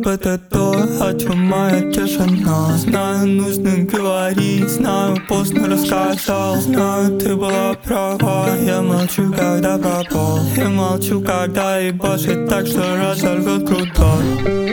это то, о чем моя тишина. Знаю, нужно говорить, знаю, поздно рассказал. Знаю, ты была права, я молчу, когда пропал. Я молчу, когда ебашит так, что разорвет крутой.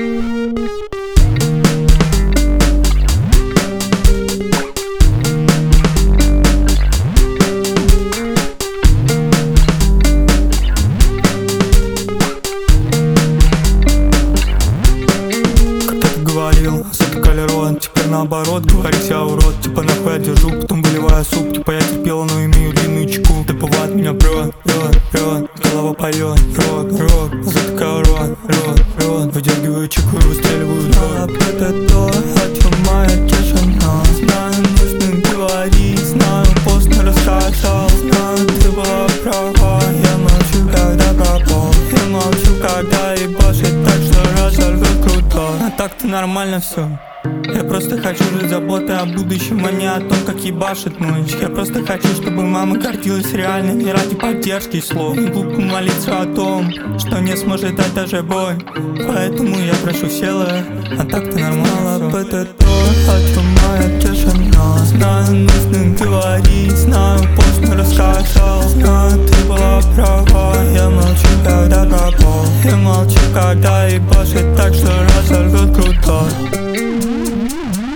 Затыкали рот, теперь наоборот, говоришь, я урод. Типа нахуй я держу, потом выливаю суп. Типа я терпела, но имею длинную чеку. Ты бывает меня прет, голова поет, рот, затыкаю рот, выдергиваю чеку и выстреливаю рот. Это то, о чем моя тишина. Знаю, нужно говорить, знаю, поздно рассказал. Знаю, ты была права, я молчу, когда пропал. Я молчу, когда ебашит так, что разорвет крутой. А так-то нормально все. Я просто хочу жить заботой о будущем, а не о том, как ебашит ночь. Я просто хочу, чтобы мама гордилась реально, не ради поддержки и слов. Не глупо молиться о том, что не сможет дать даже бой. Поэтому я прошу села, а так-то нормально. Это то, о чем моя тишина. Знаю, нужно говорить, знаю, поздно